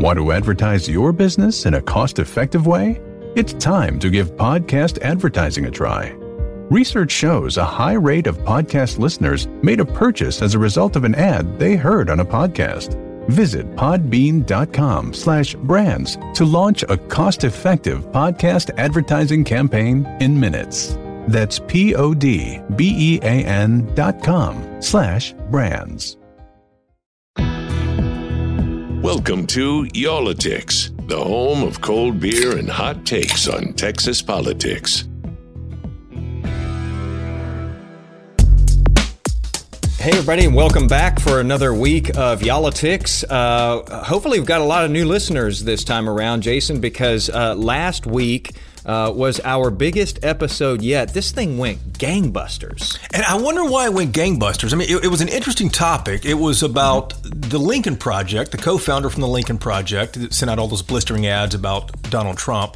Want to advertise your business in a cost-effective way? It's time to give podcast advertising a try. Research shows a high rate of podcast listeners made a purchase as a result of an ad they heard on a podcast. Visit podbean.com/brands to launch a cost-effective podcast advertising campaign in minutes. That's podbean.com/brands. Welcome to Y'all-itics, the home of cold beer and hot takes on Texas politics. Hey everybody, and welcome back for another week of Y'all-itics. Hopefully we've got a lot of new listeners this time around, Jason, because last week was our biggest episode yet. This thing went gangbusters. And I wonder why it went gangbusters. I mean, it was an interesting topic. It was about the Lincoln Project, the co-founder from the Lincoln Project that sent out all those blistering ads about Donald Trump.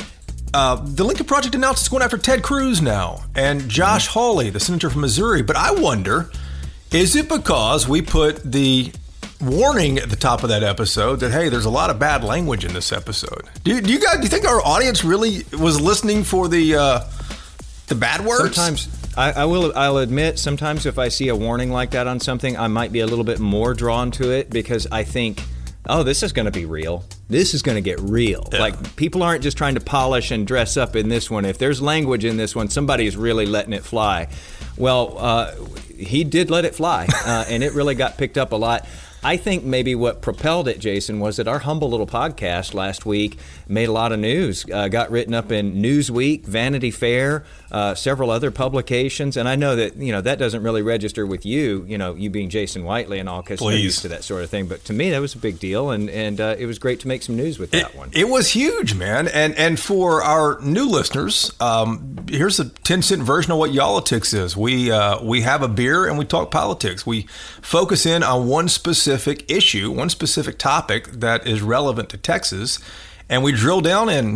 The Lincoln Project announced it's going after Ted Cruz now and Josh Hawley, the senator from Missouri. But I wonder, is it because we put the warning at the top of that episode that, hey, there's a lot of bad language in this episode? Do you think our audience really was listening for the bad words? Sometimes I'll admit, sometimes if I see a warning like that on something, I might be a little bit more drawn to it because I think, oh, this is going to be real. This is going to get real. Yeah. Like, people aren't just trying to polish and dress up in this one. If there's language in this one, somebody's really letting it fly. Well, he did let it fly, and it really got picked up a lot. I think maybe what propelled it, Jason, was that our humble little podcast last week made a lot of news, got written up in Newsweek, Vanity Fair, several other publications. And I know that, that doesn't really register with you, you being Jason Whiteley and all, because you're used to that sort of thing. But to me, that was a big deal. And it was great to make some news with that one. It was huge, man. And for our new listeners, here's a 10-cent version of what Y'all-itics is. We have a beer and we talk politics. We focus in on one specific issue, one specific topic that is relevant to Texas, and we drill down in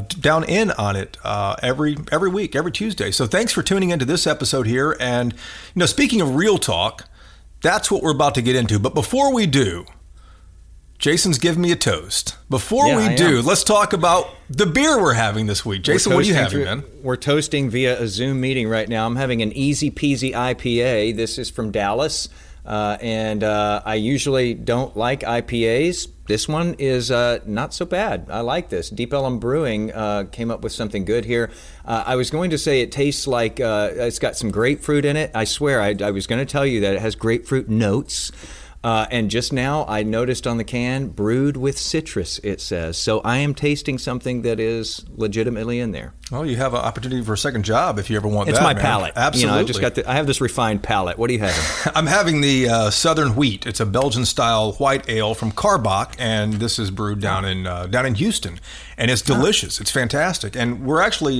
on it every week, every Tuesday. So thanks for tuning into this episode here. And speaking of real talk, that's what we're about to get into. But before we do, Jason's giving me a toast. Before we do, let's talk about the beer we're having this week. Jason, what are you having, man? We're toasting via a Zoom meeting right now. I'm having an Easy Peasy IPA. This is from Dallas. And I usually don't like IPAs. This one is not so bad. I like this. Deep Ellum Brewing came up with something good here. I was going to say it tastes like it's got some grapefruit in it. I swear, I was going to tell you that it has grapefruit notes. And just now I noticed on the can, brewed with citrus, it says. So I am tasting something that is legitimately in there. Well, you have an opportunity for a second job if you ever want it's that. It's my man. palate. Absolutely. I have this refined palate. What are you having? I'm having the Southern Wheat. It's a Belgian-style white ale from Karbach, and this is brewed down in Houston. And it's delicious. It's fantastic. And we're actually,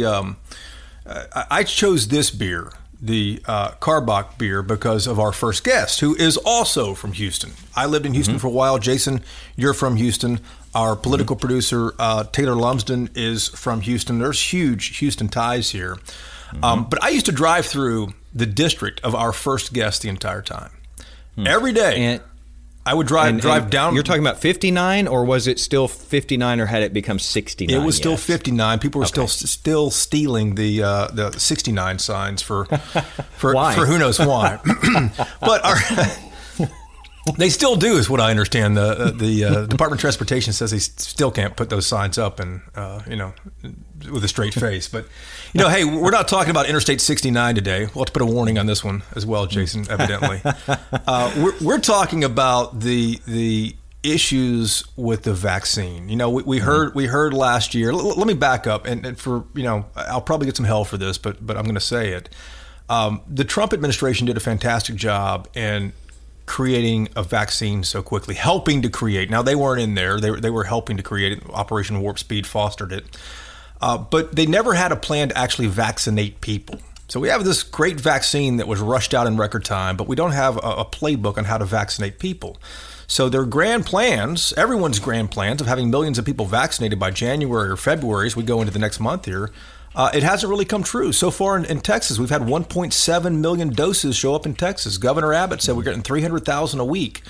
I chose this beer, the Karbach beer, because of our first guest, who is also from Houston. I lived in Houston for a while. Jason, you're from Houston. Our political producer, Taylor Lumsden, is from Houston. There's huge Houston ties here. But I used to drive through the district of our first guest the entire time. Every day. And I would drive down. You're talking about 59, or was it still 59, or had it become 69? It was still 59. People were still stealing the 69 signs for who knows why. But they still do, is what I understand. The Department of Transportation says they still can't put those signs up, and with a straight face. But hey, we're not talking about Interstate 69 today. We'll have to put a warning on this one as well, Jason. Evidently, we're talking about the issues with the vaccine. We heard last year. Let me back up, and for I'll probably get some hell for this, but I'm going to say it. The Trump administration did a fantastic job in creating a vaccine so quickly, helping to create. Now, they weren't in there. They were helping to create it. Operation Warp Speed fostered it. But they never had a plan to actually vaccinate people. So we have this great vaccine that was rushed out in record time, but we don't have a playbook on how to vaccinate people. So their grand plans, everyone's grand plans of having millions of people vaccinated by January or February as we go into the next month here, it hasn't really come true. So far in Texas, we've had 1.7 million doses show up in Texas. Governor Abbott said we're getting 300,000 a week.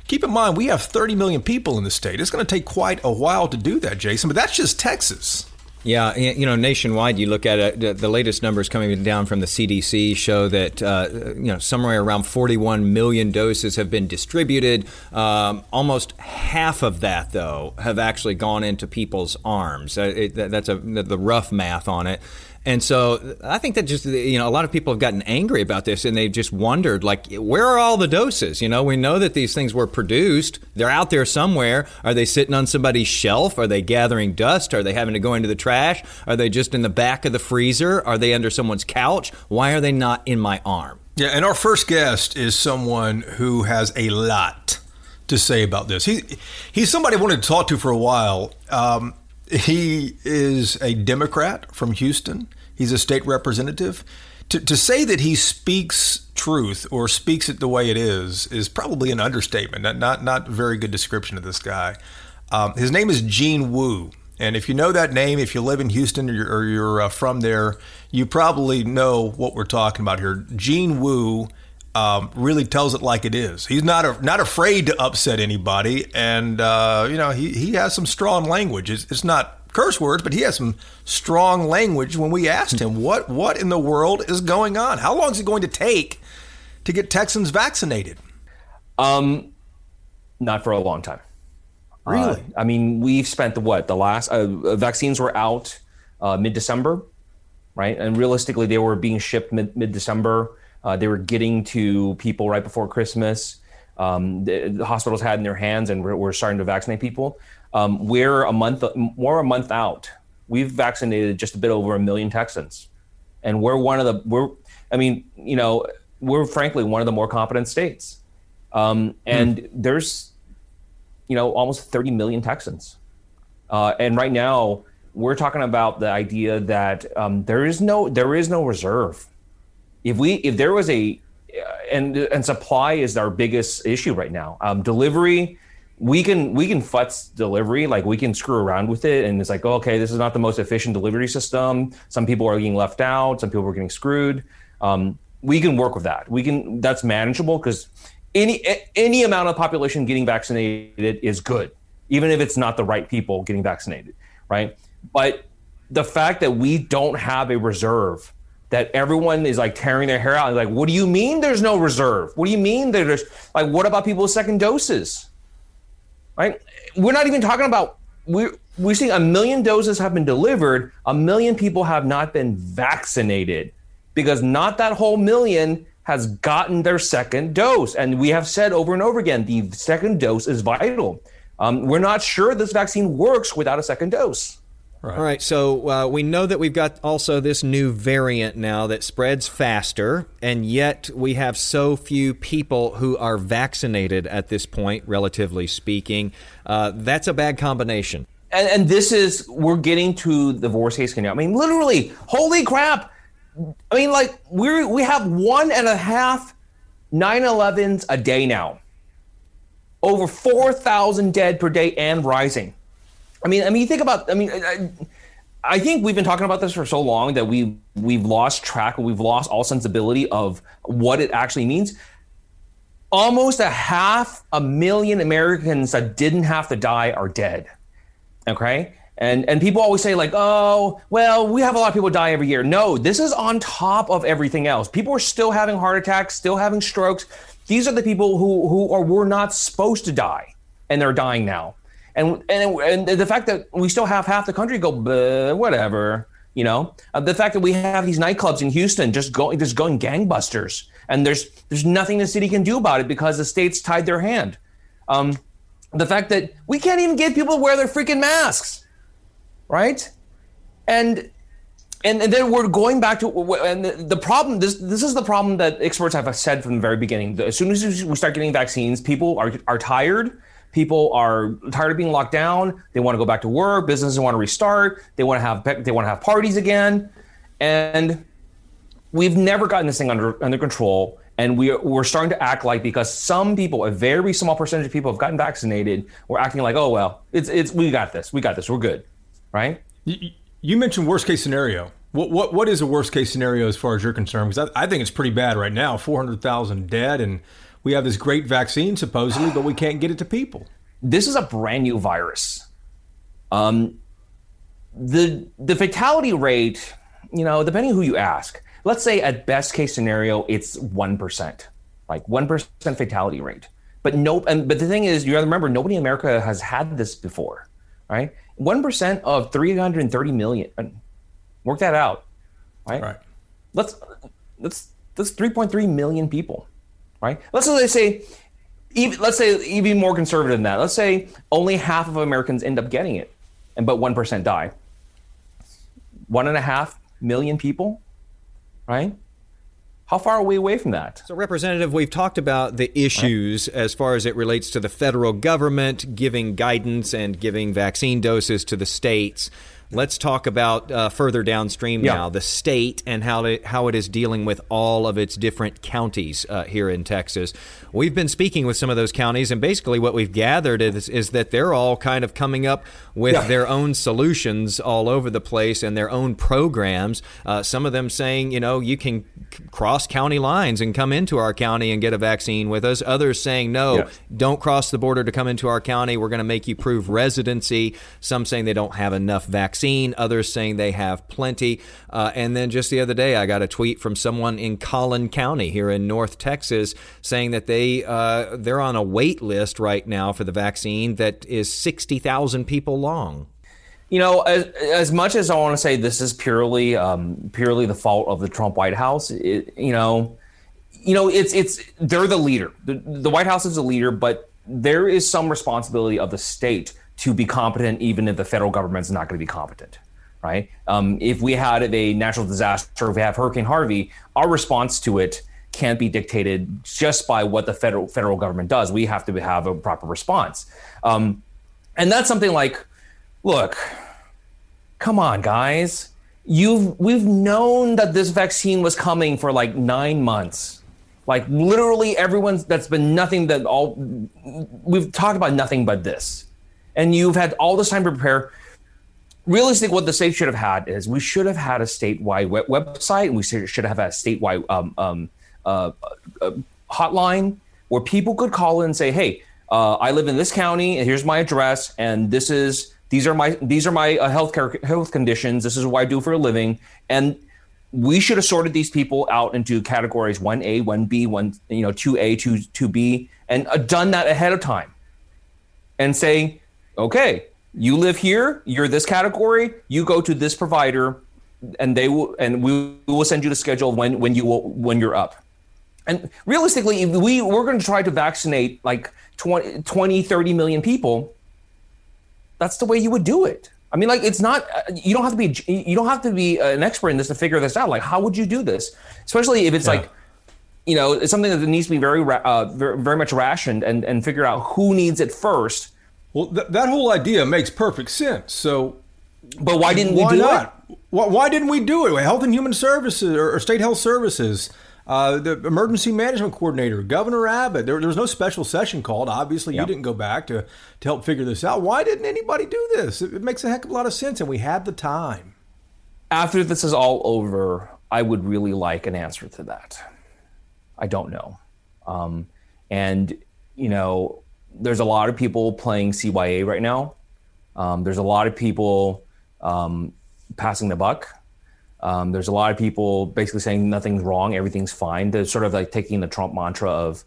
keep in mind, we have 30 million people in the state. It's going to take quite a while to do that, Jason, but that's just Texas. Yeah, nationwide, you look at it, the latest numbers coming down from the CDC show that, somewhere around 41 million doses have been distributed. Almost half of that, though, have actually gone into people's arms. That's the rough math on it. And so I think that just, a lot of people have gotten angry about this, and they've just wondered, where are all the doses? We know that these things were produced. They're out there somewhere. Are they sitting on somebody's shelf? Are they gathering dust? Are they having to go into the trash? Are they just in the back of the freezer? Are they under someone's couch? Why are they not in my arm? Yeah, and our first guest is someone who has a lot to say about this. He's somebody I wanted to talk to for a while. He is a Democrat from Houston. He's a state representative. To say that he speaks truth or speaks it the way it is probably an understatement. Not a very good description of this guy. His name is Gene Wu. And if you know that name, if you live in Houston or you're from there, you probably know what we're talking about here. Gene Wu really tells it like it is. He's not afraid to upset anybody, and he has some strong language. It's not curse words, but he has some strong language. When we asked him what in the world is going on, how long is it going to take to get Texans vaccinated? Not for a long time. Really? We've spent the last vaccines were out mid-December, right? And realistically, they were being shipped mid-December. They were getting to people right before Christmas. The hospitals had in their hands, and we're starting to vaccinate people. We're a month out. We've vaccinated just a bit over 1 million Texans, and we're frankly one of the more competent states. And there's, almost 30 million Texans, and right now we're talking about the idea that there is no reserve. If there was and supply is our biggest issue right now. Delivery, we can futz delivery, we can screw around with it, and it's okay, this is not the most efficient delivery system. Some people are getting left out. Some people are getting screwed. We can work with that. That's manageable because any amount of population getting vaccinated is good, even if it's not the right people getting vaccinated, right? But the fact that we don't have a reserve, that everyone is tearing their hair out. What do you mean there's no reserve? What do you mean there's what about people with second doses? Right? We're not even talking about, we're seeing 1 million doses have been delivered. 1 million people have not been vaccinated because not that whole million has gotten their second dose. And we have said over and over again, the second dose is vital. We're not sure this vaccine works without a second dose. Right. All right, so we know that we've got also this new variant now that spreads faster, and yet we have so few people who are vaccinated at this point, relatively speaking. That's a bad combination. And we're getting to the worst case scenario. Literally, holy crap. We have 1.5 9/11s a day now. Over 4,000 dead per day and rising. You think about, I think we've been talking about this for so long that we've lost track, we've lost all sensibility of what it actually means. Almost 500,000 Americans that didn't have to die are dead. Okay? And people always say oh, well, we have a lot of people die every year. No, this is on top of everything else. People are still having heart attacks, still having strokes. These are the people who were not supposed to die, and they're dying now. And the fact that we still have half the country go, whatever, the fact that we have these nightclubs in Houston just going gangbusters, and there's nothing the city can do about it because the state's tied their hand. The fact that we can't even get people to wear their freaking masks, right? And then we're going back to, and the problem, this is the problem that experts have said from the very beginning. As soon as we start getting vaccines, people are tired. People are tired of being locked down. They want to go back to work. Businesses want to restart. They want to have parties again. And we've never gotten this thing under control. And we're starting to act like, because some people, a very small percentage of people have gotten vaccinated, we're acting like, oh, well, we got this. We're good. Right? You mentioned worst case scenario. What is a worst case scenario as far as you're concerned? Because I think it's pretty bad right now. 400,000 dead, and we have this great vaccine supposedly, but we can't get it to people. This is a brand new virus. The fatality rate, depending who you ask, let's say at best case scenario, it's 1%, like 1% fatality rate. But but the thing is, you have to remember, nobody in America has had this before, right? 1% of 330 million. Work that out, right? Right. That's 3.3 million people, right? Let's say even more conservative than that. Let's say only half of Americans end up getting it, but 1% die. 1.5 million people, right? How far are we away from that? So, Representative, we've talked about the issues as far as it relates to the federal government giving guidance and giving vaccine doses to the states. Let's talk about further downstream now, the state and how it is dealing with all of its different counties here in Texas. We've been speaking with some of those counties, and basically what we've gathered is that they're all kind of coming up with their own solutions all over the place and their own programs. Some of them saying, you can cross county lines and come into our county and get a vaccine with us. Others saying, no, don't cross the border to come into our county. We're going to make you prove residency. Some saying they don't have enough vaccine. Others saying they have plenty. And then just the other day, I got a tweet from someone in Collin County here in North Texas saying that they're on a wait list right now for the vaccine that is 60,000 people long. As much as I want to say this is purely the fault of the Trump White House, it's they're the leader. The White House is the leader, but there is some responsibility of the state to be competent, even if the federal government's not going to be competent, right? If we had a natural disaster, if we have Hurricane Harvey, our response to it can't be dictated just by what the federal government does. We have to have a proper response. And that's something like, look, come on, guys. We've known that this vaccine was coming for like 9 months. Like literally that's been nothing we've talked about nothing but this. And you've had all this time to prepare. Realistically, what the state should have had is we should have had a statewide website, and we should have had a statewide hotline where people could call in and say, "Hey, I live in this county, and here's my address, and these are my health conditions. This is what I do for a living." And we should have sorted these people out into categories 1A, 1B, 2A, 2B, and done that ahead of time, and say, okay, you live here, you're this category, you go to this provider, and we will send you the schedule when you're up. And realistically, if we're going to try to vaccinate like 20, 30 million people, that's the way you would do it. I mean, like, it's not, you don't have to be an expert in this to figure this out. Like, how would you do this? Especially if it's it's something that needs to be very, very much rationed and figure out who needs it first. Well, that whole idea makes perfect sense. So, but why didn't we do it? Why didn't we do it? Health and Human Services or State Health Services, the Emergency Management Coordinator, Governor Abbott. There was no special session called. Obviously, you didn't go back to help figure this out. Why didn't anybody do this? It makes a heck of a lot of sense, and we had the time. After this is all over, I would really like an answer to that. I don't know. There's a lot of people playing CYA right now. There's a lot of people passing the buck. There's a lot of people basically saying nothing's wrong, everything's fine. They're sort of like taking the Trump mantra of,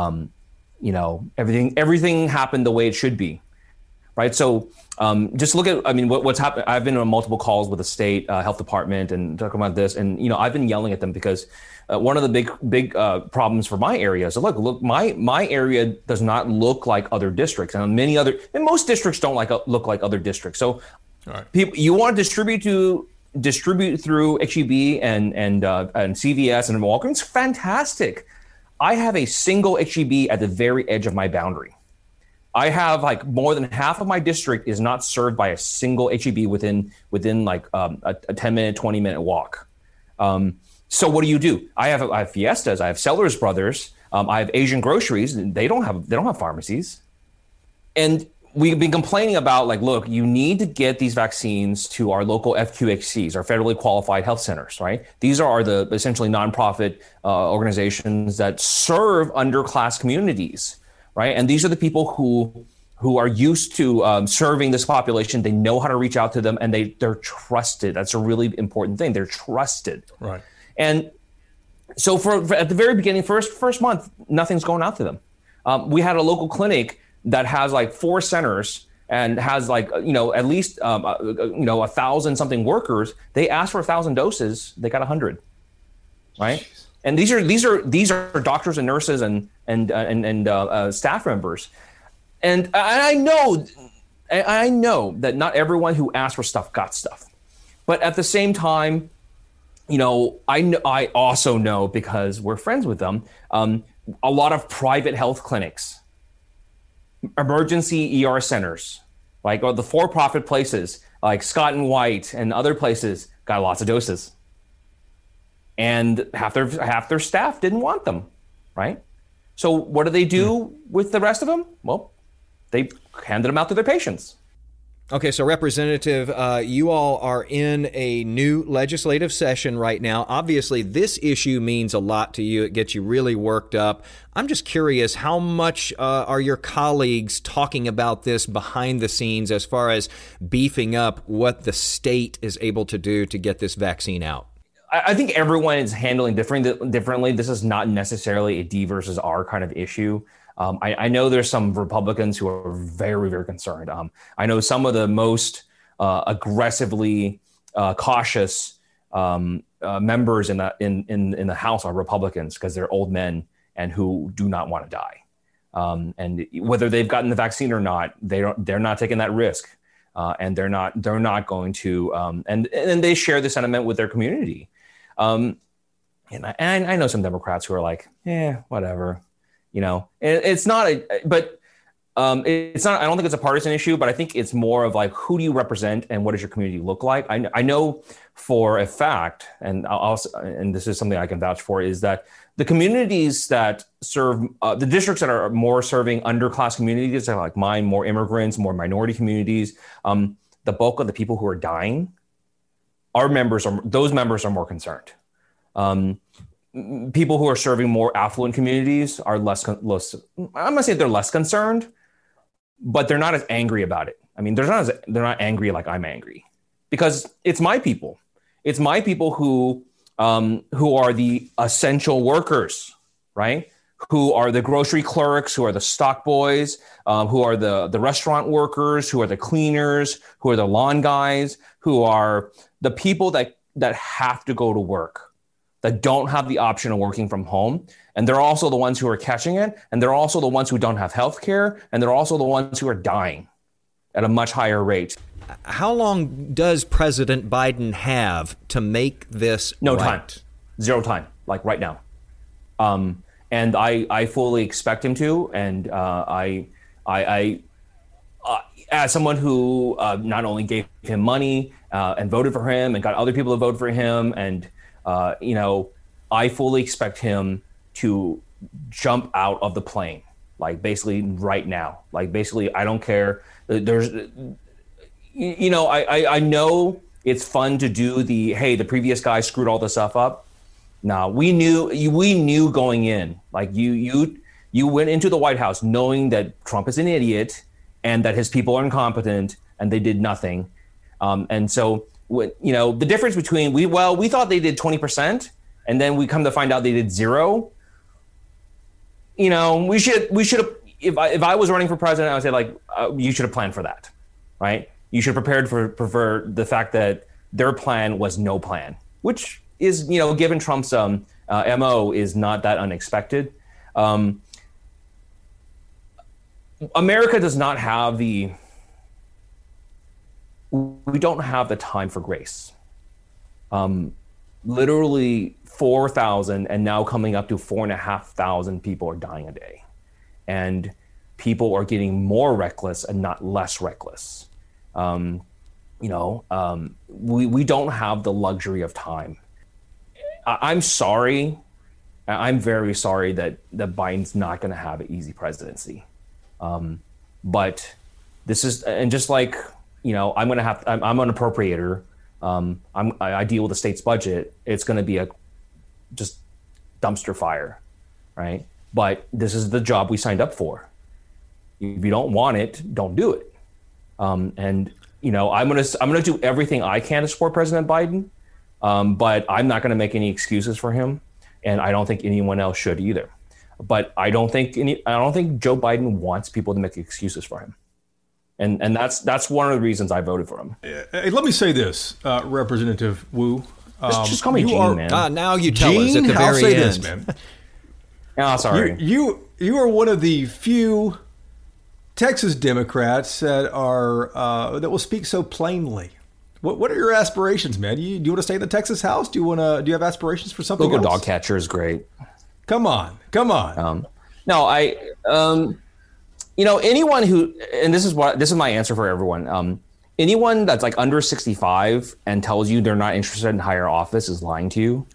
everything happened the way it should be, right? So just look at, what's happened. I've been on multiple calls with the state health department and talking about this, and I've been yelling at them because one of the big problems for my area is look, my area does not look like other districts, and most districts don't look like other districts. So people, you want to distribute through HEB and CVS and Walgreens, fantastic. I have a single HEB at the very edge of my boundary. I have like more than half of my district is not served by a single HEB within like a 10-minute, 20-minute walk. So what do? I have Fiestas, I have Sellers Brothers, I have Asian groceries, and they don't have pharmacies. And we've been complaining about, like, look, you need to get these vaccines to our local FQHCs, our federally qualified health centers, right? These are the essentially nonprofit organizations that serve underclass communities, right? And these are the people who are used to serving this population. They know how to reach out to them, and they're trusted. That's a really important thing. They're trusted. Right. And so for at the very beginning, first month, nothing's going out to them. We had a local clinic that has like 4 centers and has like, at least, 1,000 something workers. They asked for 1,000 doses. They got 100. Right. Jeez. And these are doctors and nurses and staff members. And I know that not everyone who asked for stuff got stuff, but at the same time, I also know, because we're friends with them, a lot of private health clinics, emergency ER centers, like, or the for-profit places like Scott and White and other places got lots of doses, and half their staff didn't want them, right? So what do they do with the rest of them? Well, they handed them out to their patients. Okay, so Representative, you all are in a new legislative session right now. Obviously, this issue means a lot to you. It gets you really worked up. I'm just curious, how much are your colleagues talking about this behind the scenes as far as beefing up what the state is able to do to get this vaccine out? I think everyone is handling differently. This is not necessarily a D versus R kind of issue. I know there's some Republicans who are very, very concerned. I know some of the most aggressively cautious members in the House are Republicans, because they're old men and who do not want to die. And whether they've gotten the vaccine or not, they're not taking that risk, and they're not going to. And they share the sentiment with their community. And I know some Democrats who are like, whatever. It's not but it's not, I don't think it's a partisan issue, but I think it's more of like, who do you represent and what does your community look like? I know for a fact, and and this is something I can vouch for, is that the communities that serve, the districts that are more serving underclass communities, like mine, more immigrants, more minority communities, the bulk of the people who are dying, those members are more concerned. People who are serving more affluent communities are less. I'm gonna say they're less concerned, but they're not as angry about it. I mean, they're not angry like I'm angry, because it's my people. It's my people who are the essential workers, right? Who are the grocery clerks, who are the stock boys, who are the restaurant workers, who are the cleaners, who are the lawn guys, who are the people that have to go to work, that don't have the option of working from home. And they're also the ones who are catching it. And they're also the ones who don't have health care. And they're also the ones who are dying at a much higher rate. How long does President Biden have to make this No right? time. Zero time, like right now. And I fully expect him to. And I as someone who not only gave him money and voted for him and got other people to vote for him, and I fully expect him to jump out of the plane, like basically right now. Like basically, I don't care. There's, I know it's fun to do the previous guy screwed all this stuff up. No, we knew going in, like you went into the White House knowing that Trump is an idiot and that his people are incompetent and they did nothing. And so, the difference between we thought they did 20%, and then we come to find out they did 0. We should have. If I was running for president, I would say you should have planned for that, right? You should have prepared for the fact that their plan was no plan, which is given Trump's MO is not that unexpected. America does not have we don't have the time for grace. Literally 4,000 and now coming up to 4,500 people are dying a day. And people are getting more reckless and not less reckless. We don't have the luxury of time. I'm sorry. I'm very sorry that Biden's not going to have an easy presidency. But This is, and just like, I'm an appropriator. I deal with the state's budget. It's going to be a just dumpster fire, right? But this is the job we signed up for. If you don't want it, don't do it. And I'm gonna do everything I can to support President Biden, but I'm not going to make any excuses for him, and I don't think anyone else should either. But I don't think Joe Biden wants people to make excuses for him, and that's one of the reasons I voted for him. Hey, let me say this, Representative Wu. Just call me Gene, man. Now you tell us at the very I'll say end. this, man. Oh, sorry. You are one of the few Texas Democrats that will speak so plainly. What are your aspirations, man? Do you want to stay in the Texas House? Do you have aspirations for something Local else? dog catcher is great. Come on. Anyone who, and this is my answer for everyone. Anyone that's like under 65 and tells you they're not interested in higher office is lying to you.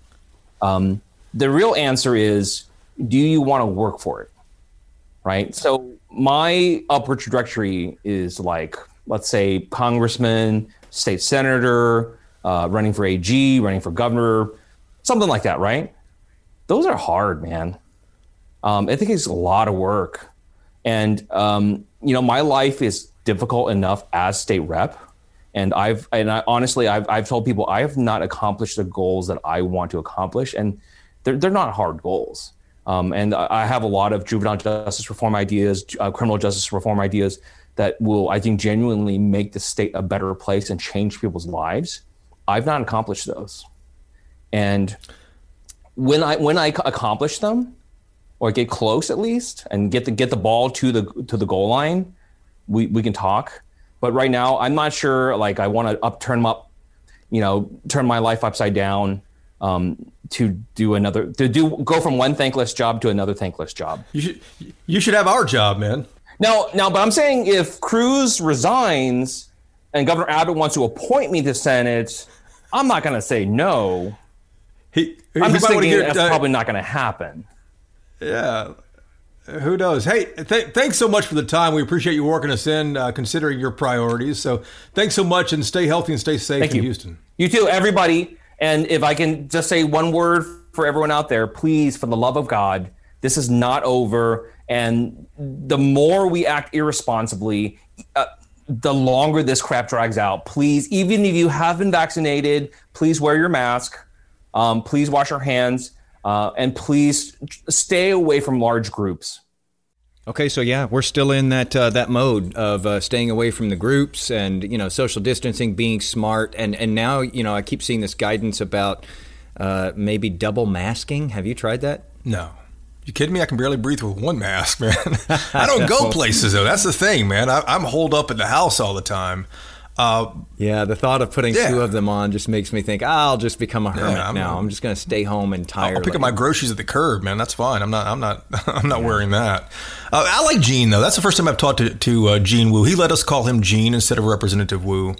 The real answer is, do you want to work for it? Right. So my upward trajectory is like, let's say, congressman, state senator, running for AG, running for governor, something like that, right? Those are hard, man. I think it's a lot of work. And, my life is difficult enough as state rep. And I've told people I have not accomplished the goals that I want to accomplish. And they're not hard goals. And I have a lot of juvenile justice reform ideas, criminal justice reform ideas that will, I think, genuinely make the state a better place and change people's lives. I've not accomplished those. And when I accomplish them, or get close at least, and get the ball to the goal line, we can talk. But right now, I'm not sure. Like, I want to turn my life upside down, to go from one thankless job to another thankless job. You should have our job, man. Now, but I'm saying if Cruz resigns and Governor Abbott wants to appoint me to Senate, I'm not going to say no. I'm just thinking that's probably not going to happen. Yeah. Who knows? Hey, thanks so much for the time. We appreciate you working us in, considering your priorities. So thanks so much, and stay healthy and stay safe in Houston. You too, everybody. And if I can just say one word for everyone out there, please, for the love of God, this is not over. And the more we act irresponsibly, the longer this crap drags out. Please, even if you have been vaccinated, please wear your mask. Please wash your hands. And please stay away from large groups. Okay, so yeah, we're still in that mode of staying away from the groups and, social distancing, being smart. And now, I keep seeing this guidance about maybe double masking. Have you tried that? No. You kidding me? I can barely breathe with one mask, man. I don't go places, though. That's the thing, man. I'm holed up at the house all the time. Yeah, the thought of putting two of them on just makes me think, I'll just become a hermit now. I'm just going to stay home entirely. I'll pick up my groceries at the curb, man. That's fine. I'm not wearing that. I like Gene, though. That's the first time I've talked to Gene Wu. He let us call him Gene instead of Representative Wu.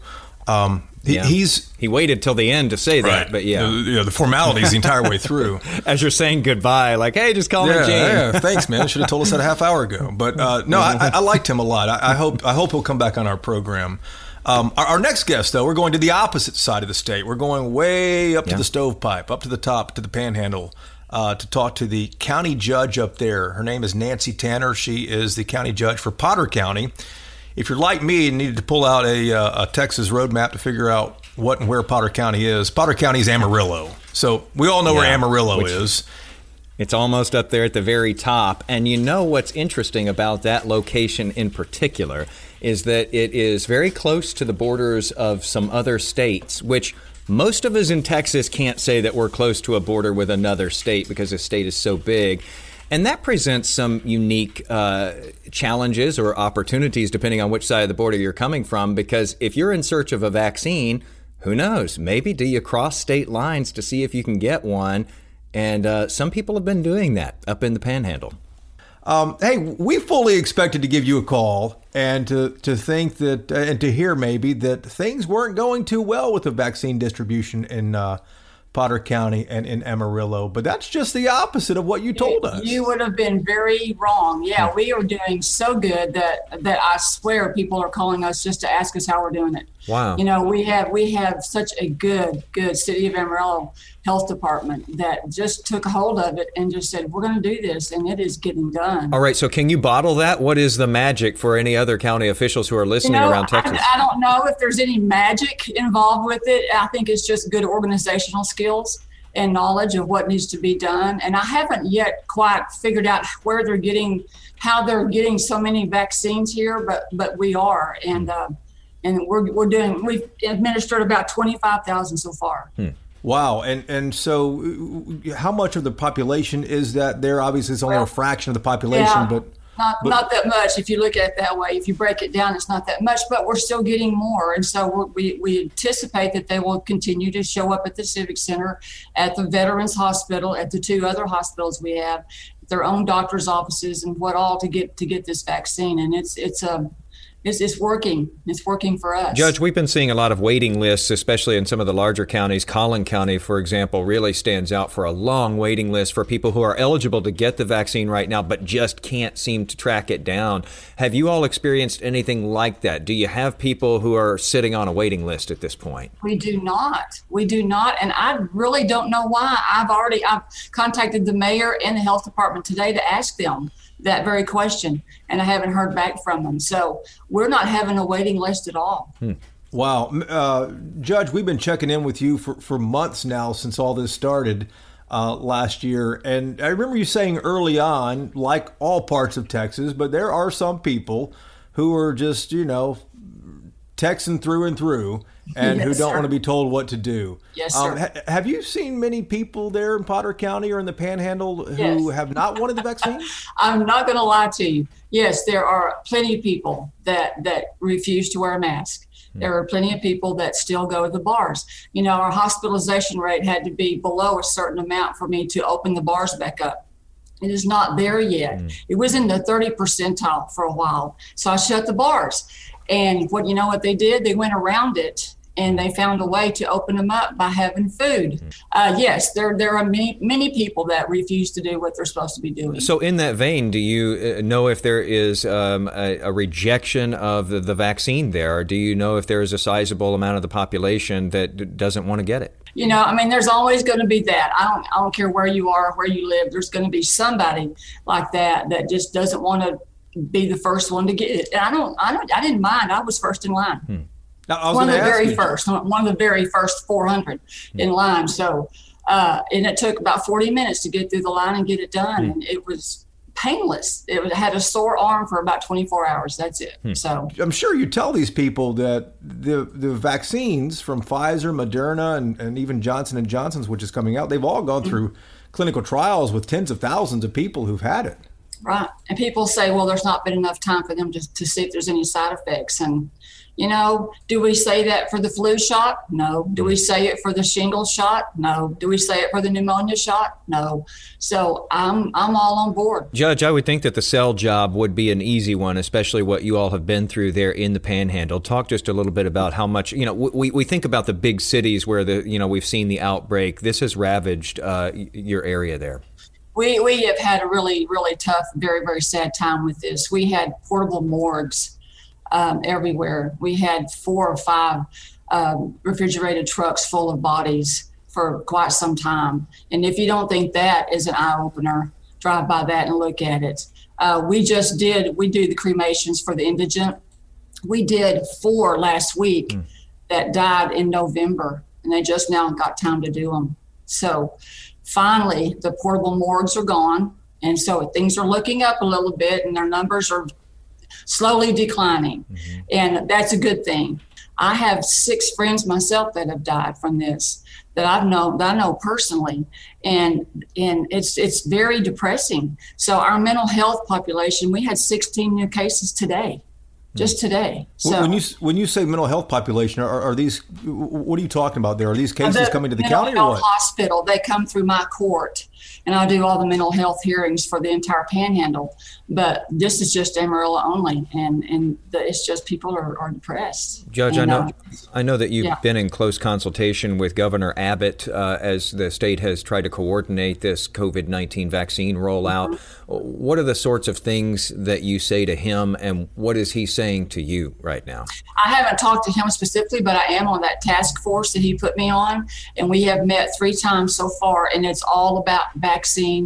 He waited till the end to say that, right. But the formalities the entire way through. As you're saying goodbye, like, hey, just call me Gene. Yeah, thanks, man. Should have told us that a half hour ago. But no, I liked him a lot. I hope he'll come back on our program. Our next guest, though, we're going to the opposite side of the state. We're going way up to the stovepipe, up to the top, to the panhandle, to talk to the county judge up there. Her name is Nancy Tanner. She is the county judge for Potter County. If you're like me and needed to pull out a Texas roadmap to figure out what and where Potter County is Amarillo. So we all know where Amarillo is. It's almost up there at the very top. And you know what's interesting about that location in particular is that it is very close to the borders of some other states, which most of us in Texas can't say that we're close to a border with another state because the state is so big. And that presents some unique challenges or opportunities depending on which side of the border you're coming from, because if you're in search of a vaccine, who knows? Maybe do you cross state lines to see if you can get one? And some people have been doing that up in the Panhandle. Hey, we fully expected to give you a call and to think that, and to hear maybe that things weren't going too well with the vaccine distribution in Potter County and in Amarillo, but that's just the opposite of what you told us. You would have been very wrong. Yeah, we are doing so good that I swear people are calling us just to ask us how we're doing it. Wow. You know, we have such a good City of Amarillo Health Department that just took hold of it and just said, we're going to do this, and it is getting done. All right, so can you bottle that? What is the magic for any other county officials who are listening around Texas? I don't know if there's any magic involved with it. I think it's just good organizational skills and knowledge of what needs to be done. And I haven't yet quite figured out how they're getting so many vaccines here, but we are. And we've administered about 25,000 so far. Wow. And so how much of the population is that there? Obviously, it's only a fraction of the population, but not that much. If you look at it that way, if you break it down, it's not that much, but we're still getting more. And so we anticipate that they will continue to show up at the Civic Center, at the Veterans Hospital, at the 2 other hospitals we have, their own doctor's offices and to get this vaccine. And it's working. It's working for us. Judge, we've been seeing a lot of waiting lists, especially in some of the larger counties. Collin County, for example, really stands out for a long waiting list for people who are eligible to get the vaccine right now, but just can't seem to track it down. Have you all experienced anything like that? Do you have people who are sitting on a waiting list at this point? We do not. And I really don't know why. I've contacted the mayor and the health department today to ask them that very question, and I haven't heard back from them. So we're not having a waiting list at all. Wow. Judge, we've been checking in with you for months now since all this started last year. And I remember you saying early on, like all parts of Texas, but there are some people who are just, Texan through and through and who don't want to be told what to do. Yes, sir. Have you seen many people there in Potter County or in the Panhandle who have not wanted the vaccine? I'm not going to lie to you. Yes, there are plenty of people that refuse to wear a mask. There are plenty of people that still go to the bars. Our hospitalization rate had to be below a certain amount for me to open the bars back up. It is not there yet. It was in the 30 percentile for a while. So I shut the bars. And what they did? They went around it and they found a way to open them up by having food. Yes, there are many people that refuse to do what they're supposed to be doing. So in that vein, do you know if there is a rejection of the vaccine there? Or do you know if there is a sizable amount of the population that doesn't want to get it? There's always going to be that. I don't care where you are, where you live. There's going to be somebody like that just doesn't want to be the first one to get it. And I didn't mind. I was first in line. One of the very first 400 in line. So, and it took about 40 minutes to get through the line and get it done. And it was painless. It had a sore arm for about 24 hours. That's it. So I'm sure you tell these people that the vaccines from Pfizer, Moderna, and even Johnson & Johnson's, which is coming out, they've all gone through clinical trials with tens of thousands of people who've had it. Right. And people say, well, there's not been enough time for them to see if there's any side effects. And, do we say that for the flu shot? No. Do we say it for the shingles shot? No. Do we say it for the pneumonia shot? No. So I'm all on board. Judge, I would think that the cell job would be an easy one, especially what you all have been through there in the Panhandle. Talk just a little bit about how much, we think about the big cities where we've seen the outbreak. This has ravaged your area there. We have had a really, really tough, very, very sad time with this. We had portable morgues everywhere. We had 4 or 5 refrigerated trucks full of bodies for quite some time. And if you don't think that is an eye-opener, drive by that and look at it. We do the cremations for the indigent. We did 4 last week that died in November, and they just now got time to do them. So finally, the portable morgues are gone. And so things are looking up a little bit, and their numbers are slowly declining. And that's a good thing. I have 6 friends myself that have died from this that I know personally. And it's very depressing. So our mental health population, we had 16 new cases today. Just today. So when you say mental health population, are these? What are you talking about there? Are these cases coming to the county or what? Hospital. They come through my court, and I do all the mental health hearings for the entire Panhandle. But this is just Amarillo only, and it's just people are depressed. Judge, I know that you've been in close consultation with Governor Abbott as the state has tried to coordinate this COVID-19 vaccine rollout. Mm-hmm. What are the sorts of things that you say to him, and what is he saying to you right now? I haven't talked to him specifically, but I am on that task force that he put me on, and we have met 3 times so far, and it's all about vaccine.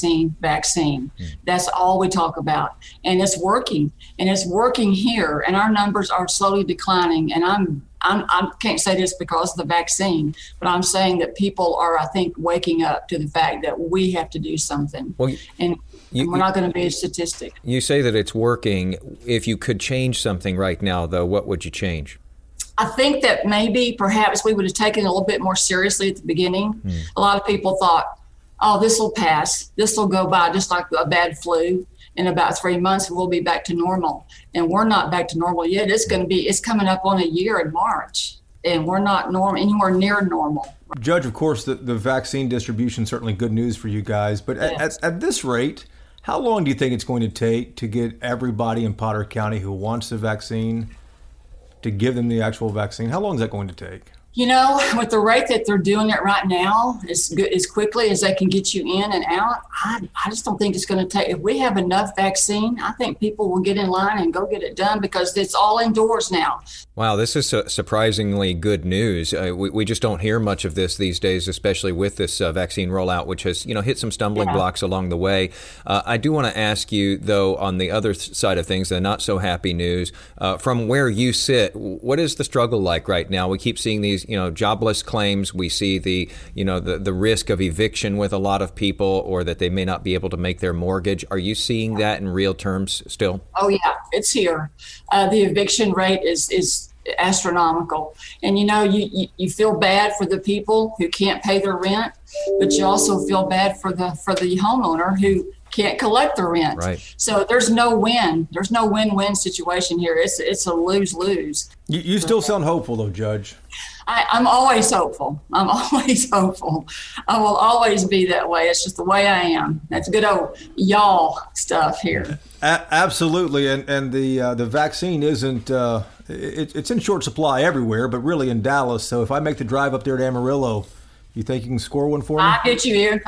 That's all we talk about, and it's working here, and our numbers are slowly declining. And I can't say this because of the vaccine, but I'm saying that people are, I think, waking up to the fact that we have to do something. Well, and we're not going to be a statistic. You say that it's working. If you could change something right now, though, what would you change? I think that perhaps we would have taken it a little bit more seriously at the beginning. A lot of people thought, oh, this will pass. This will go by just like a bad flu. In about 3 months, we'll be back to normal. And we're not back to normal yet. It's coming up on a year in March, and we're not anywhere near normal. Judge, of course, the vaccine distribution is certainly good news for you guys. But yes. at this rate, how long do you think it's going to take to get everybody in Potter County who wants the vaccine to give them the actual vaccine? How long is that going to take? You know, with the rate that they're doing it right now, as quickly as they can get you in and out, I just don't think it's going to take. If we have enough vaccine, I think people will get in line and go get it done because it's all indoors now. Wow, this is surprisingly good news. We just don't hear much of this these days, especially with this vaccine rollout, which has hit some stumbling blocks along the way. I do want to ask you, though, on the other side of things, the not so happy news, from where you sit, what is the struggle like right now? We keep seeing these jobless claims. We see the risk of eviction with a lot of people, or that they may not be able to make their mortgage. Are you seeing that in real terms still? Oh yeah, it's here. The eviction rate is astronomical, and you feel bad for the people who can't pay their rent, but you also feel bad for the homeowner who can't collect the rent. Right. So there's no win-win situation here. It's a lose-lose. You still sound hopeful though, Judge. I'm always hopeful. I will always be that way. It's just the way I am. That's good old y'all stuff here. Absolutely. And the vaccine isn't, it's in short supply everywhere, but really in Dallas. So if I make the drive up there to Amarillo, you think you can score one for me? I'll get you here.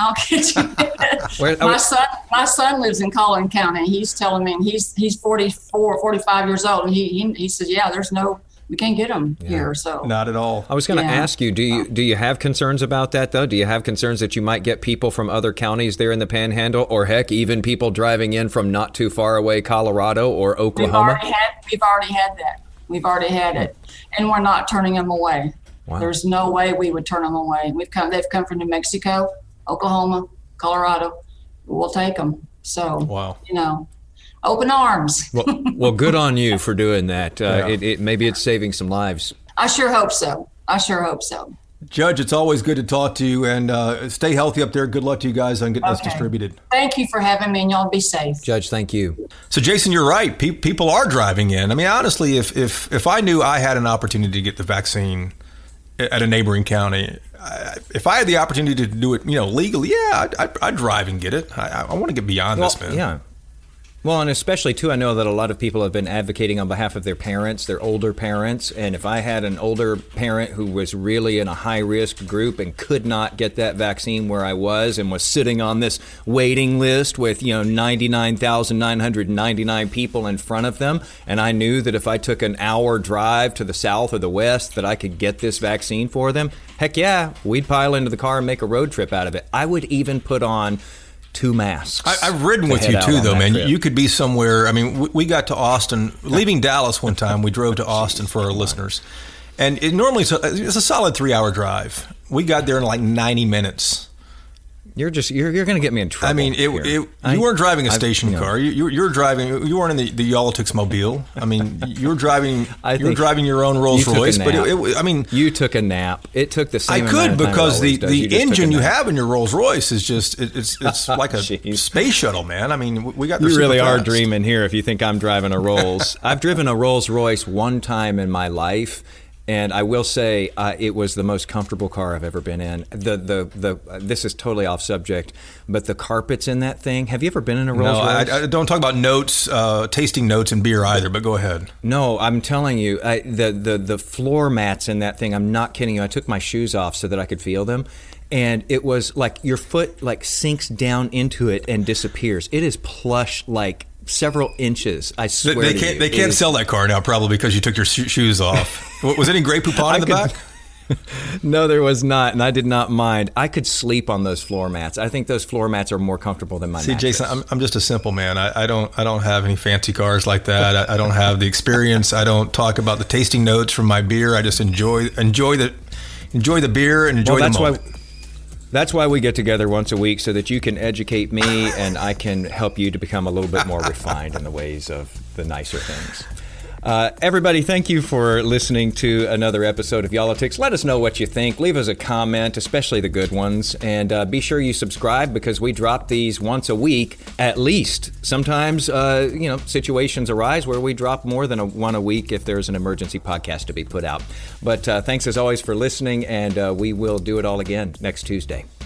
My son lives in Collin County. He's telling me, and he's 44, 45 years old. And he says, we can't get them here. So not at all. I was going to ask you, do you have concerns about that though? Do you have concerns that you might get people from other counties there in the Panhandle, or heck, even people driving in from not too far away, Colorado or Oklahoma? We've already had that. We've already had it, and we're not turning them away. Wow. There's no way we would turn them away. They've come from New Mexico, Oklahoma, Colorado. We'll take them. So, wow. Open arms. well, good on you for doing that. Maybe it's saving some lives. I sure hope so. Judge, it's always good to talk to you, and stay healthy up there. Good luck to you guys on getting this distributed. Thank you for having me, and y'all be safe. Judge, thank you. So, Jason, you're right. People are driving in. I mean, honestly, if I knew I had an opportunity to get the vaccine at a neighboring county, if I had the opportunity to do it, legally, I'd drive and get it. I want to get beyond this, man. Yeah. Well, and especially, too, I know that a lot of people have been advocating on behalf of their parents, their older parents. And if I had an older parent who was really in a high-risk group and could not get that vaccine where I was and was sitting on this waiting list with, 99,999 people in front of them, and I knew that if I took an hour drive to the south or the west that I could get this vaccine for them, heck yeah, we'd pile into the car and make a road trip out of it. I would even put on 2 masks. I've ridden with you too, though, man. Trip. You could be somewhere. I mean, we got to Austin, leaving Dallas one time. We drove to Austin for our listeners, and it's a solid 3-hour drive. We got there in like 90 minutes. You're going to get me in trouble. I mean, you weren't driving a station car. You were driving. You weren't in the Y'all-ticks mobile. I mean, you were driving. You were driving your own Rolls Royce. But you took a nap. It took the same. I could because the engine you have in your Rolls Royce is just it's like a space shuttle, man. I mean, we got. You really are dreaming here if you think I'm driving a Rolls. I've driven a Rolls Royce one time in my life. And I will say it was the most comfortable car I've ever been in. This is totally off subject, but the carpets in that thing. Have you ever been in a Rolls Royce? No, I don't talk about notes, tasting notes and beer either. But go ahead. No, I'm telling you, the floor mats in that thing. I'm not kidding you. I took my shoes off so that I could feel them. And it was like your foot like sinks down into it and disappears. It is plush like several inches. I swear they can't sell that car now probably because you took your shoes off. Was any Grey Poupon in the back? No, there was not, and I did not mind. I could sleep on those floor mats. I think those floor mats are more comfortable than my mattress. Jason, I'm just a simple man. I don't have any fancy cars like that. I don't have the experience. I don't talk about the tasting notes from my beer. I just enjoy the beer and enjoy the moment. That's why we get together once a week, so that you can educate me and I can help you to become a little bit more refined in the ways of the nicer things. Everybody, thank you for listening to another episode of Y'all-itics. Let us know what you think. Leave us a comment, especially the good ones. And be sure you subscribe because we drop these once a week at least. Sometimes, situations arise where we drop more than one a week if there's an emergency podcast to be put out. But thanks as always for listening, and we will do it all again next Tuesday.